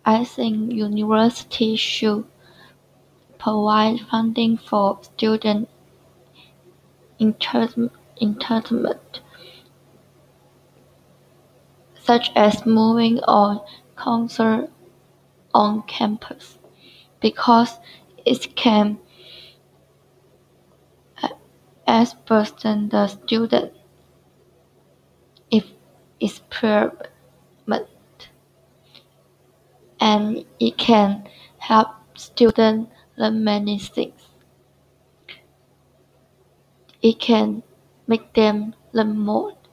I think universities should provide funding for student entertainment, such as movies or concerts on campus, because it can burden the student if it's private, and it can help students learn many things. It can make them learn more